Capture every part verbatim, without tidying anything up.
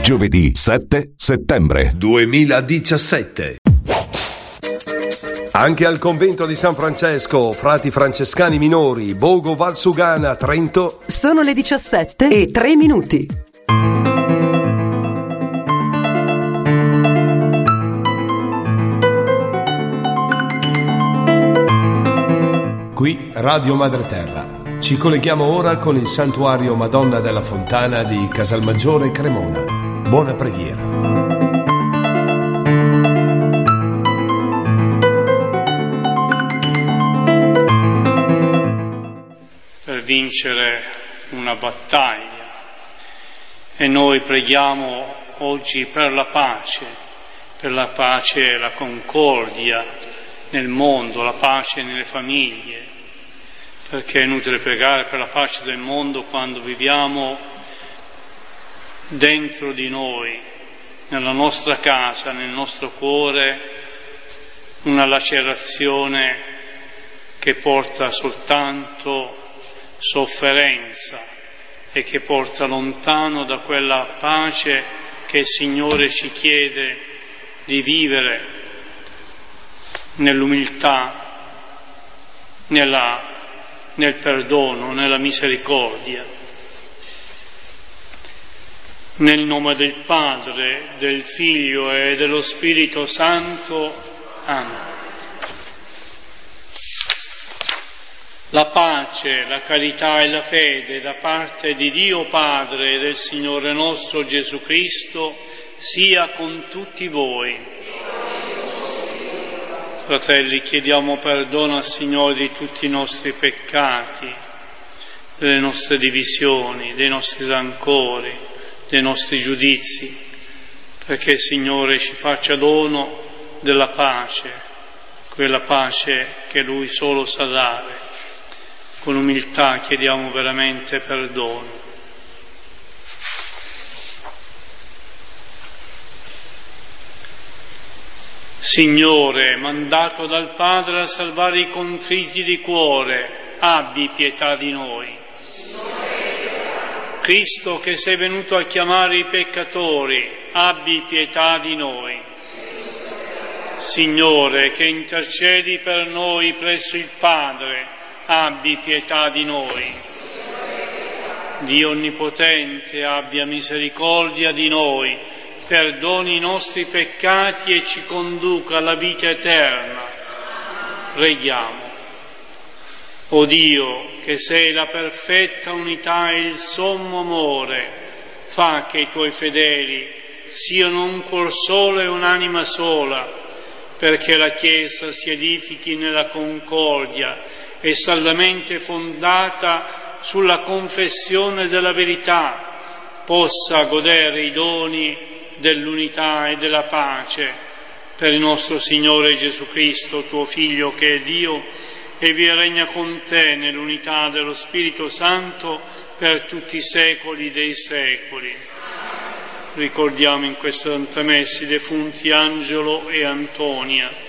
Giovedì sette settembre duemiladiciassette. Anche al convento di San Francesco, frati francescani minori, Bogo Valsugana, Trento. Sono le diciassette e tre minuti. Qui Radio Madre Terra. Ci colleghiamo ora con il santuario Madonna della Fontana di Casalmaggiore Cremona. Buona preghiera. Per vincere una battaglia, e noi preghiamo oggi per la pace, per la pace e la concordia nel mondo, la pace nelle famiglie, perché è inutile pregare per la pace del mondo quando viviamo dentro di noi, nella nostra casa, nel nostro cuore, una lacerazione che porta soltanto sofferenza e che porta lontano da quella pace che il Signore ci chiede di vivere nell'umiltà, nella, nel perdono, nella misericordia. Nel nome del Padre, del Figlio e dello Spirito Santo. Amen. La pace, la carità e la fede da parte di Dio Padre e del Signore nostro Gesù Cristo sia con tutti voi. Fratelli, chiediamo perdono al Signore di tutti i nostri peccati, delle nostre divisioni, dei nostri rancori, dei nostri giudizi, perché il Signore ci faccia dono della pace, quella pace che Lui solo sa dare. Con umiltà chiediamo veramente perdono. Signore, mandato dal Padre a salvare i contriti di cuore, abbi pietà di noi. Cristo, che sei venuto a chiamare i peccatori, abbi pietà di noi. Signore, che intercedi per noi presso il Padre, abbi pietà di noi. Dio Onnipotente, abbia misericordia di noi, perdoni i nostri peccati e ci conduca alla vita eterna. Preghiamo. O Dio, che sei la perfetta unità e il sommo amore, fa che i tuoi fedeli siano un cuor solo e un'anima sola, perché la Chiesa si edifichi nella concordia e saldamente fondata sulla confessione della verità, possa godere i doni dell'unità e della pace per il nostro Signore Gesù Cristo, tuo Figlio, che è Dio e vi regna con te nell'unità dello Spirito Santo per tutti i secoli dei secoli. Ricordiamo in questa Santa Messa i defunti Angelo e Antonia.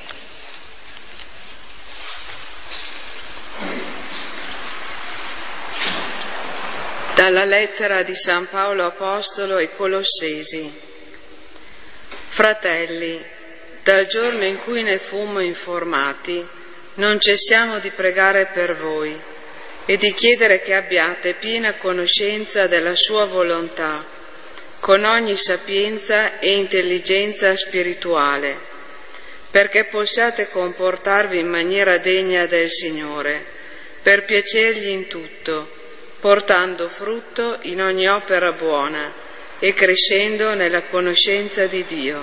Dalla lettera di San Paolo Apostolo ai Colossesi. Fratelli, dal giorno in cui ne fummo informati, non cessiamo di pregare per voi e di chiedere che abbiate piena conoscenza della sua volontà, con ogni sapienza e intelligenza spirituale, perché possiate comportarvi in maniera degna del Signore, per piacergli in tutto, portando frutto in ogni opera buona e crescendo nella conoscenza di Dio.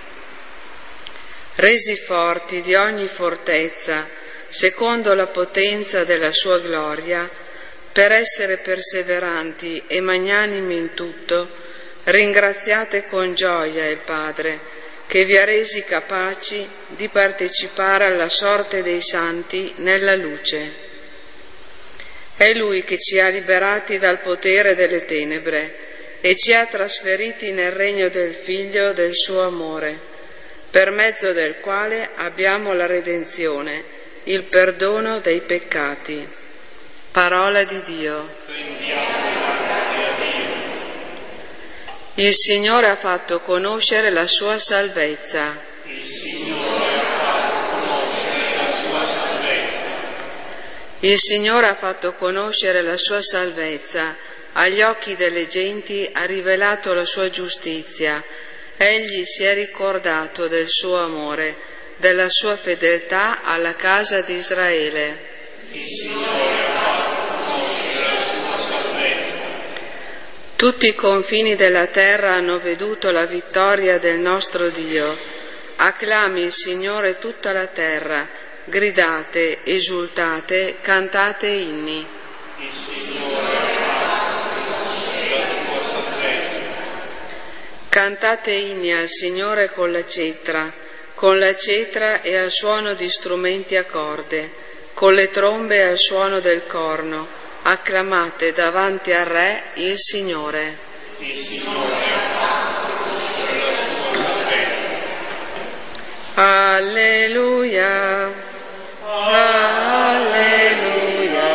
Resi forti di ogni fortezza, secondo la potenza della sua gloria, per essere perseveranti e magnanimi in tutto, ringraziate con gioia il Padre, che vi ha resi capaci di partecipare alla sorte dei santi nella luce. È Lui che ci ha liberati dal potere delle tenebre e ci ha trasferiti nel regno del Figlio del suo amore, per mezzo del quale abbiamo la redenzione, il perdono dei peccati. Parola di Dio. Il Signore ha fatto conoscere la sua salvezza. Il Signore ha fatto conoscere la sua salvezza. Il Signore ha fatto conoscere la sua salvezza. Agli occhi delle genti ha rivelato la sua giustizia. Egli si è ricordato del suo amore, della sua fedeltà alla casa di Israele. Il Signore ha fatto conoscere la sua salvezza. Tutti i confini della terra hanno veduto la vittoria del nostro Dio. Acclami il Signore tutta la terra, gridate, esultate, cantate inni. Il Signore ha fatto conoscere la sua salvezza. Cantate inni al Signore con la cetra, con la cetra e al suono di strumenti a corde, con le trombe e al suono del corno. Acclamate davanti al Re il Signore. Il Signore ha fatto conoscere la sua salvezza. Alleluia, alleluia,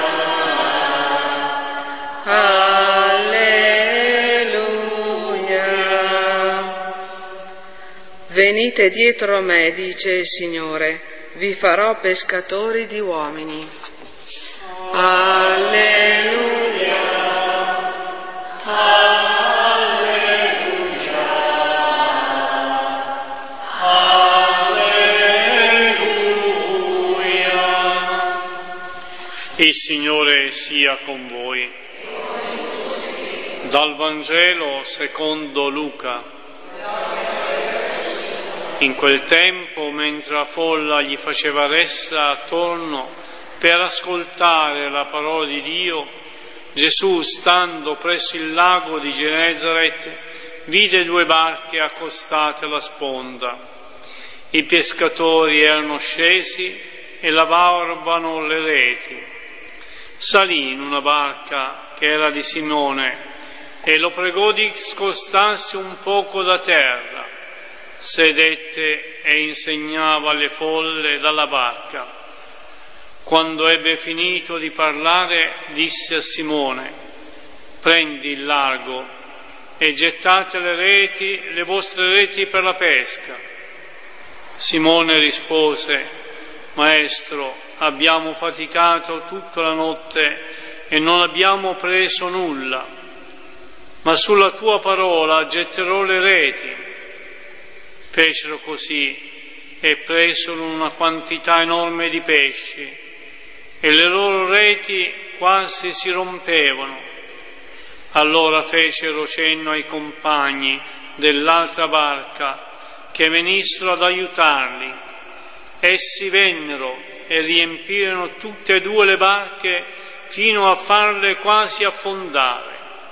alleluia. Venite dietro a me, dice il Signore, vi farò pescatori di uomini. Alleluia, alleluia, alleluia. Il Signore sia con voi. Dal Vangelo secondo Luca. In quel tempo, mentre la folla gli faceva ressa attorno per ascoltare la parola di Dio, Gesù, stando presso il lago di Genesaret, vide due barche accostate alla sponda. I pescatori erano scesi e lavavano le reti. Salì in una barca che era di Simone e lo pregò di scostarsi un poco da terra. Sedette e insegnava alle folle dalla barca. Quando ebbe finito di parlare, disse a Simone: prendi il largo e gettate le reti, le vostre reti per la pesca. Simone rispose: Maestro, abbiamo faticato tutta la notte e non abbiamo preso nulla, ma sulla tua parola getterò le reti. Fecero così e presero una quantità enorme di pesci, e le loro reti quasi si rompevano. Allora fecero cenno ai compagni dell'altra barca che venissero ad aiutarli. Essi vennero e riempirono tutte e due le barche fino a farle quasi affondare.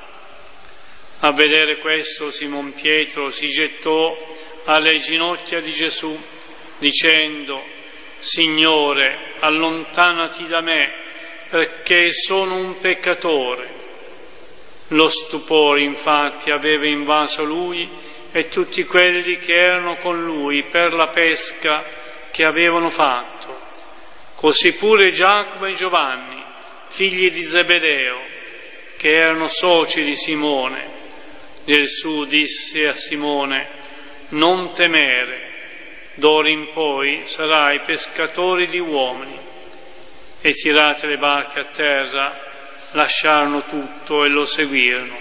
A vedere questo, Simon Pietro si gettò alle ginocchia di Gesù, dicendo: Signore, allontanati da me, perché sono un peccatore. Lo stupore infatti aveva invaso lui e tutti quelli che erano con lui per la pesca che avevano fatto. Così pure Giacomo e Giovanni, figli di Zebedeo, che erano soci di Simone. Gesù disse a Simone: non temere, d'ora in poi sarai pescatori di uomini. E tirate le barche a terra, lasciarono tutto e lo seguirono.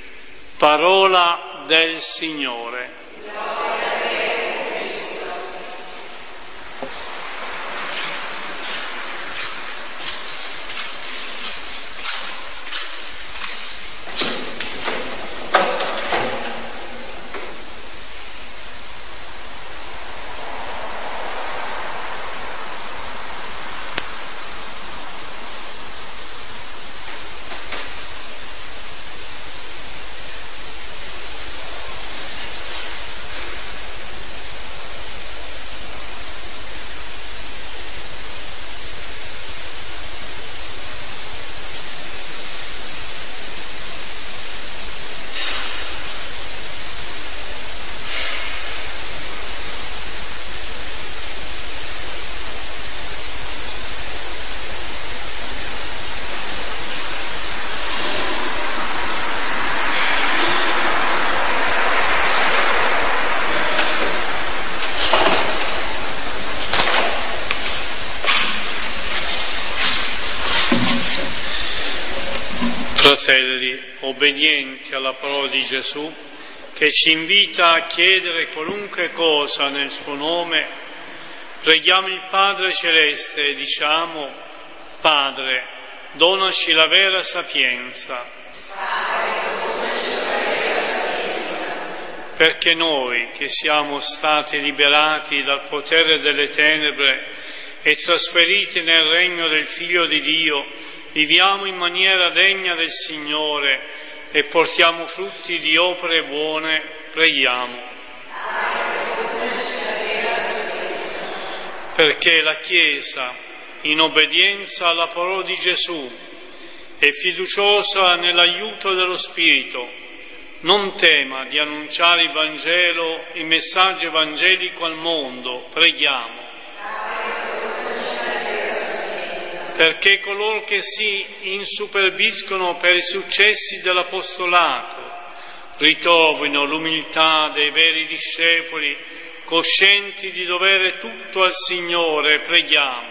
Parola del Signore. Fratelli, obbedienti alla parola di Gesù, che ci invita a chiedere qualunque cosa nel suo nome, preghiamo il Padre Celeste e diciamo: Padre, donaci la vera sapienza, perché noi, che siamo stati liberati dal potere delle tenebre e trasferiti nel regno del Figlio di Dio, viviamo in maniera degna del Signore e portiamo frutti di opere buone, preghiamo. Perché la Chiesa, in obbedienza alla parola di Gesù e fiduciosa nell'aiuto dello Spirito, non tema di annunciare il Vangelo, il messaggio evangelico al mondo, preghiamo. Perché coloro che si insuperbiscono per i successi dell'apostolato ritrovino l'umiltà dei veri discepoli, coscienti di dovere tutto al Signore, preghiamo.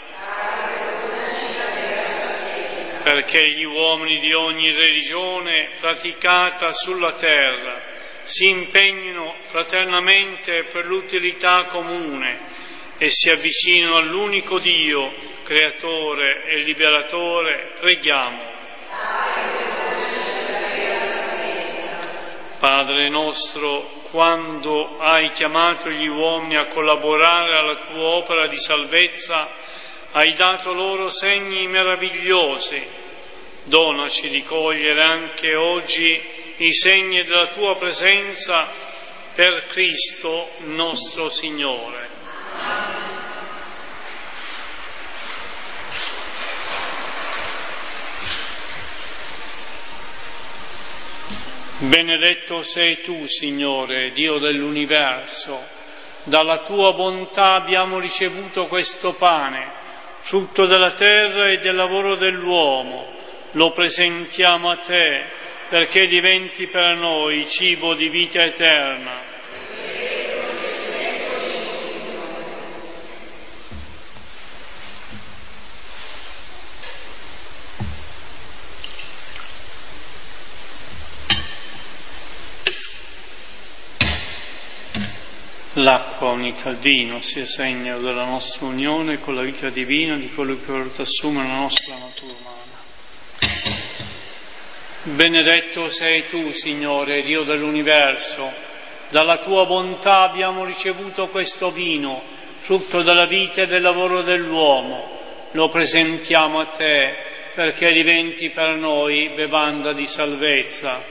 Perché gli uomini di ogni religione praticata sulla terra si impegnino fraternamente per l'utilità comune e si avvicinino all'unico Dio, Creatore e Liberatore, preghiamo. Padre nostro, quando hai chiamato gli uomini a collaborare alla tua opera di salvezza, hai dato loro segni meravigliosi. Donaci di cogliere anche oggi i segni della tua presenza per Cristo nostro Signore. Benedetto sei tu, Signore, Dio dell'universo. Dalla tua bontà abbiamo ricevuto questo pane, frutto della terra e del lavoro dell'uomo. Lo presentiamo a te perché diventi per noi cibo di vita eterna. L'acqua unita al vino sia segno della nostra unione con la vita divina di quello che ora assume la nostra natura umana. Benedetto sei tu, Signore, Dio dell'universo. Dalla tua bontà abbiamo ricevuto questo vino, frutto della vita e del lavoro dell'uomo. Lo presentiamo a te perché diventi per noi bevanda di salvezza.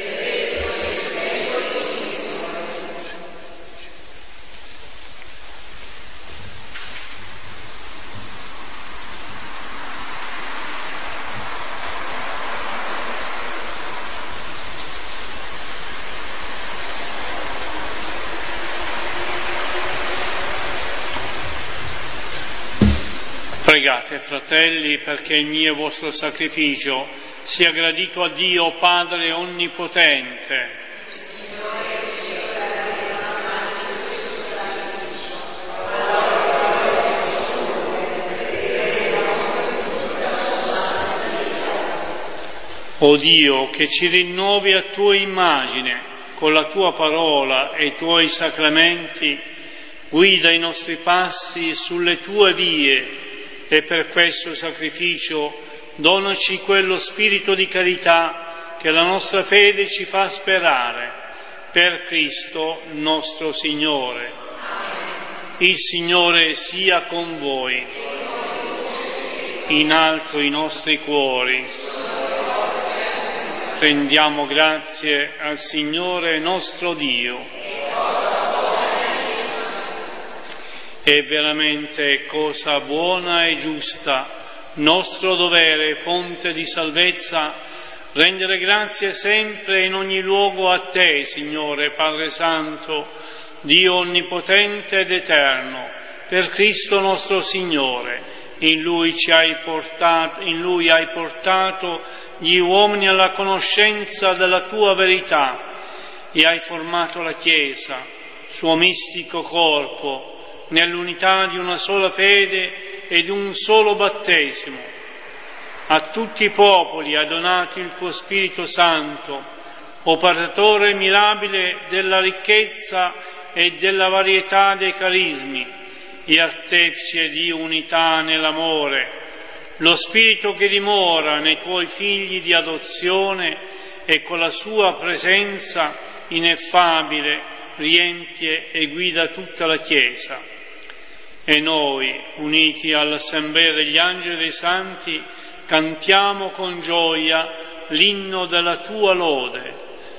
Pregate, fratelli, perché il mio e vostro sacrificio sia gradito a Dio Padre Onnipotente. O Dio, che ci rinnovi a tua immagine con la tua parola e i tuoi sacramenti, guida i nostri passi sulle tue vie e per questo sacrificio donaci quello spirito di carità che la nostra fede ci fa sperare, per Cristo nostro Signore. Il Signore sia con voi, in alto i nostri cuori. Rendiamo grazie al Signore nostro Dio. È veramente cosa buona e giusta, nostro dovere e fonte di salvezza, rendere grazie sempre e in ogni luogo a te, Signore Padre Santo, Dio onnipotente ed eterno, per Cristo nostro Signore. In Lui ci hai portato, in Lui hai portato gli uomini alla conoscenza della tua verità e hai formato la Chiesa, suo mistico corpo, nell'unità di una sola fede e di un solo battesimo. A tutti i popoli ha donato il tuo Spirito Santo, operatore mirabile della ricchezza e della varietà dei carismi, e artefice di unità nell'amore, lo Spirito che dimora nei tuoi figli di adozione e con la sua presenza ineffabile riempie e guida tutta la Chiesa. E noi, uniti all'assemblea degli angeli e dei santi, cantiamo con gioia l'inno della tua lode.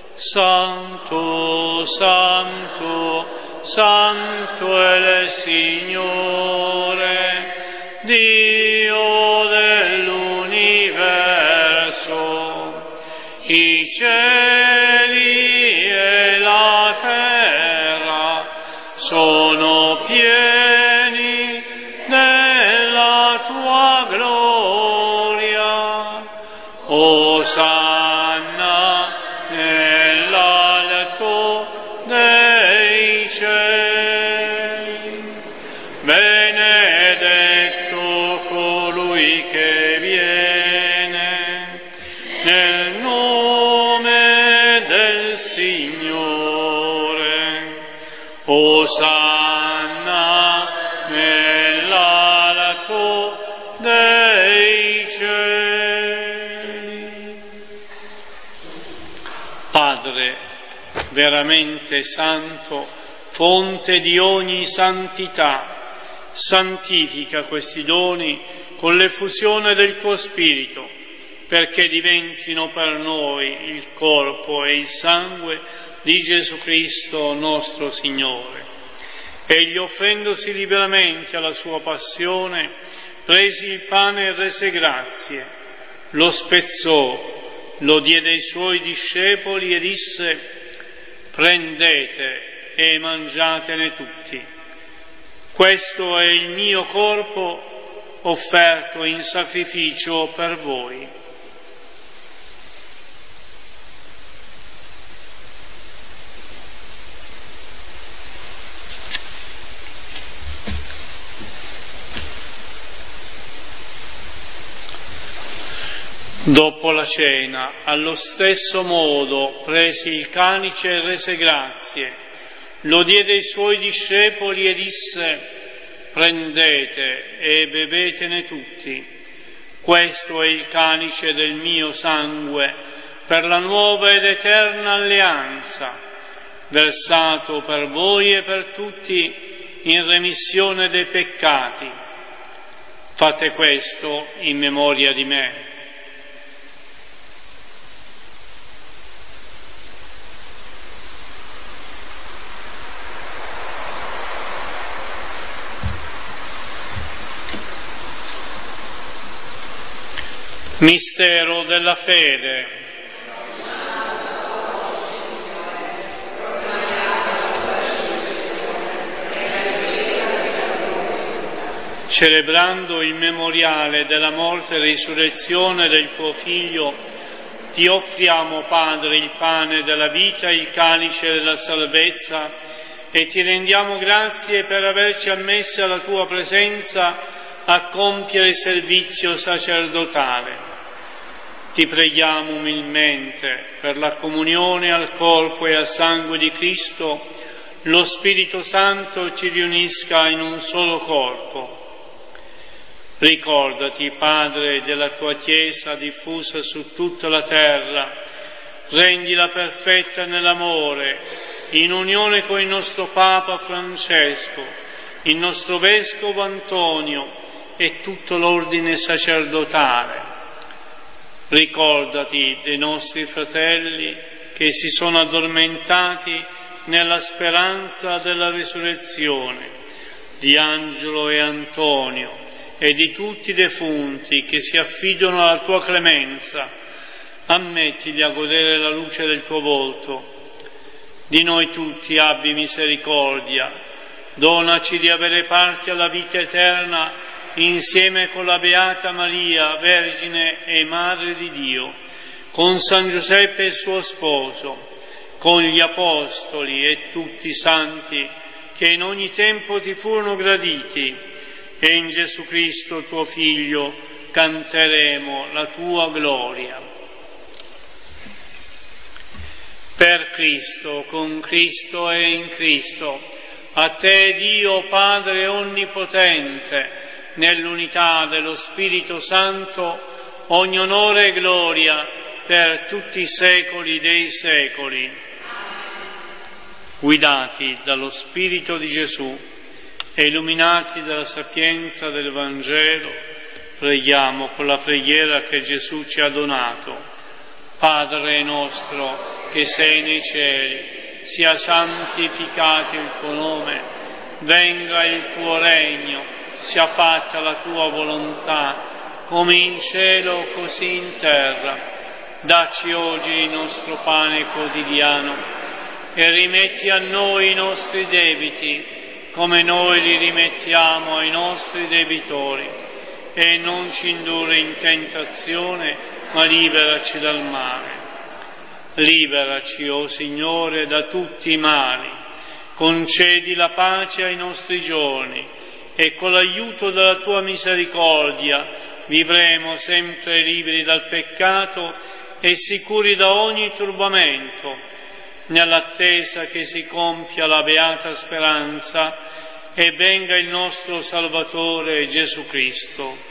Santo, Santo, Santo è il Signore, Dio dell'universo. I cieli e la terra sono pieni della tua gloria. Osanna nell'alto dei cieli. Benedetto colui che viene nel nome del Signore. Osanna nell'alto dei cieli. Padre veramente santo, fonte di ogni santità, santifica questi doni con l'effusione del tuo Spirito, perché diventino per noi il corpo e il sangue di Gesù Cristo nostro Signore. Egli, offrendosi liberamente alla sua passione, presi il pane e rese grazie, lo spezzò, lo diede ai suoi discepoli e disse: prendete e mangiatene tutti. Questo è il mio corpo offerto in sacrificio per voi. Dopo la cena, allo stesso modo, prese il calice e rese grazie, lo diede ai suoi discepoli e disse: prendete e bevetene tutti. Questo è il calice del mio sangue per la nuova ed eterna alleanza, versato per voi e per tutti in remissione dei peccati. Fate questo in memoria di me. Mistero della fede. Celebrando il memoriale della morte e risurrezione del tuo Figlio, ti offriamo, Padre, il pane della vita e il calice della salvezza, e ti rendiamo grazie per averci ammessi alla tua presenza a compiere il servizio sacerdotale. Ti preghiamo umilmente per la comunione al corpo e al sangue di Cristo, lo Spirito Santo ci riunisca in un solo corpo. Ricordati, Padre, della tua Chiesa diffusa su tutta la terra, rendila perfetta nell'amore, in unione con il nostro Papa Francesco, il nostro Vescovo Antonio e tutto l'ordine sacerdotale. Ricordati dei nostri fratelli che si sono addormentati nella speranza della risurrezione, di Angelo e Antonio e di tutti i defunti che si affidano alla tua clemenza. Ammettili a godere la luce del tuo volto. Di noi tutti abbi misericordia, donaci di avere parte alla vita eterna insieme con la Beata Maria, Vergine e Madre di Dio, con San Giuseppe il suo sposo, con gli Apostoli e tutti i santi che in ogni tempo ti furono graditi, e in Gesù Cristo tuo Figlio, canteremo la tua gloria. Per Cristo, con Cristo e in Cristo, a te Dio Padre Onnipotente, nell'unità dello Spirito Santo, ogni onore e gloria per tutti i secoli dei secoli. Guidati dallo Spirito di Gesù e illuminati dalla sapienza del Vangelo, preghiamo con la preghiera che Gesù ci ha donato. Padre nostro che sei nei cieli, sia santificato il tuo nome, venga il tuo regno, sia fatta la tua volontà, come in cielo così in terra. Dacci oggi il nostro pane quotidiano e rimetti a noi i nostri debiti, come noi li rimettiamo ai nostri debitori, e non ci indurre in tentazione, ma liberaci dal male. Liberaci, o Signore, da tutti i mali, concedi la pace ai nostri giorni e con l'aiuto della tua misericordia vivremo sempre liberi dal peccato e sicuri da ogni turbamento, nell'attesa che si compia la beata speranza e venga il nostro Salvatore Gesù Cristo.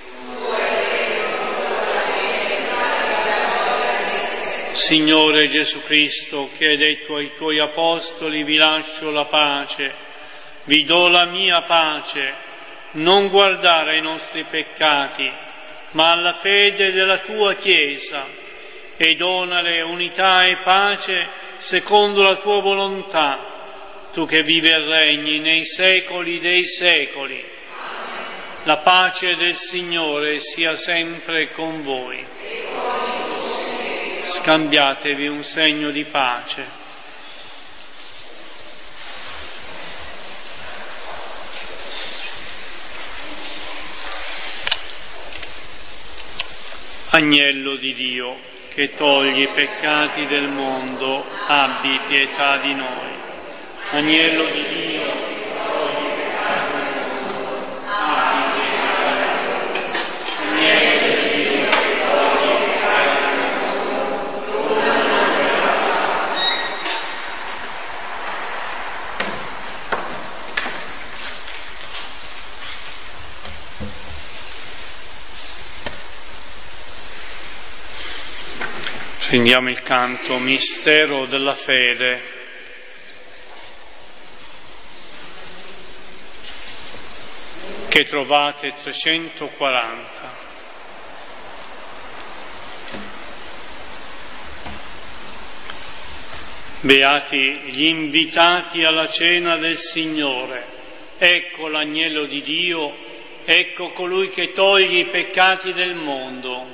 Signore Gesù Cristo, che hai detto ai tuoi apostoli: vi lascio la pace, vi do la mia pace, non guardare ai nostri peccati, ma alla fede della tua Chiesa, e donale unità e pace secondo la tua volontà, tu che vivi e regni nei secoli dei secoli. La pace del Signore sia sempre con voi. Scambiatevi un segno di pace. Agnello di Dio, che togli i peccati del mondo, abbi pietà di noi. Agnello di Dio, che togli i peccati del mondo, abbi pietà di noi. Agnello di Dio, che togli i peccati del mondo, torna per us. Prendiamo il canto Mistero della Fede. Che trovate trecentoquaranta. Beati gli invitati alla cena del Signore. Ecco l'agnello di Dio, ecco colui che toglie i peccati del mondo.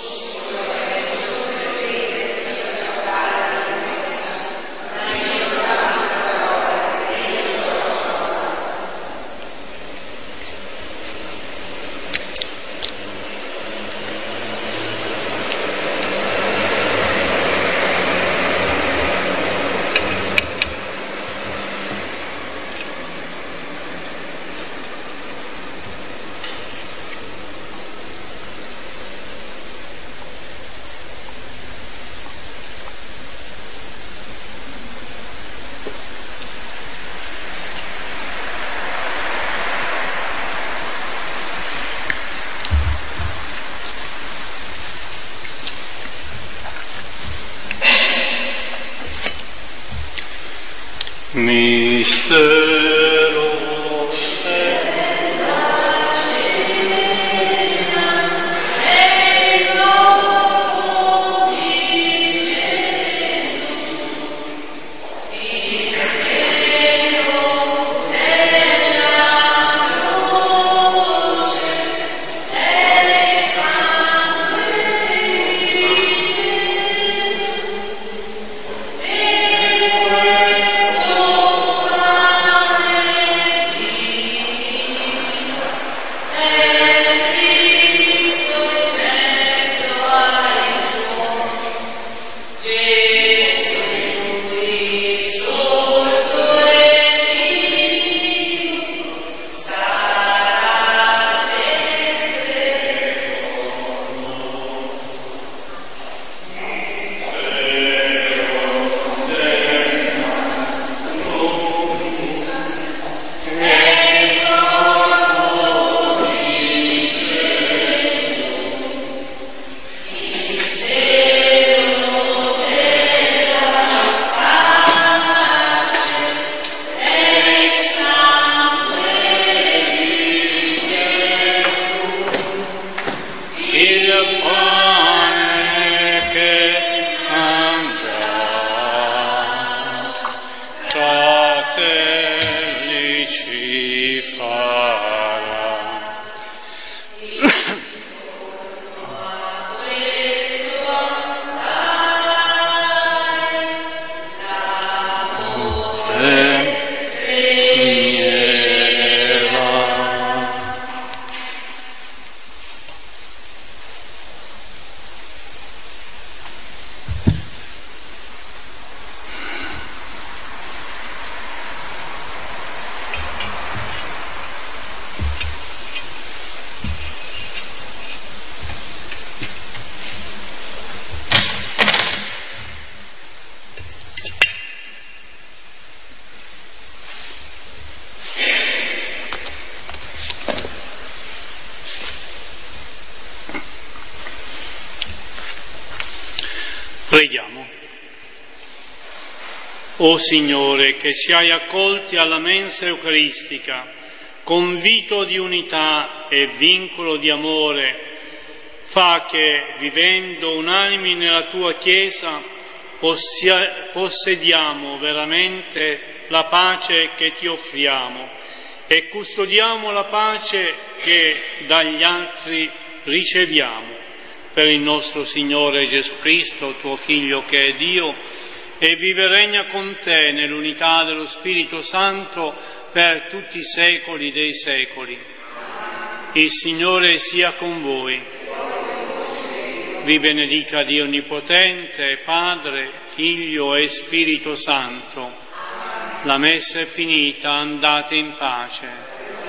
Mistero Thank you. ci farà. Preghiamo. O Signore, che ci hai accolti alla mensa eucaristica, convito di unità e vincolo di amore, fa che, vivendo unanimi nella tua Chiesa, possia, possediamo veramente la pace che ti offriamo e custodiamo la pace che dagli altri riceviamo. Per il nostro Signore Gesù Cristo, tuo Figlio che è Dio, e vive e regna con te nell'unità dello Spirito Santo per tutti i secoli dei secoli. Il Signore sia con voi. Vi benedica Dio Onnipotente, Padre, Figlio e Spirito Santo. La messa è finita, andate in pace.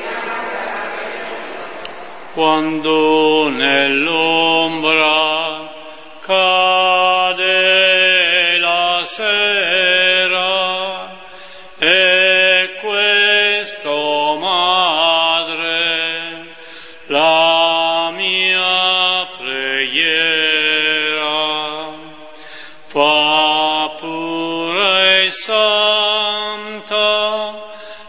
Quando nell'ombra cade la sera e questo, Madre, la mia preghiera, fa pura e santa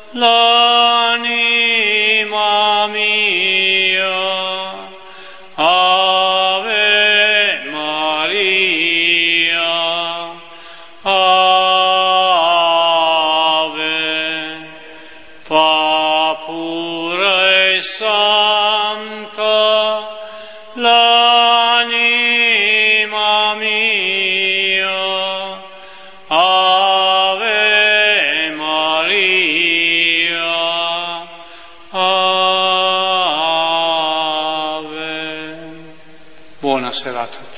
l'anima mia. Ave Maria, Ave, fa pura e santa l'anima mia. Ave Maria, Ave. Buona serata.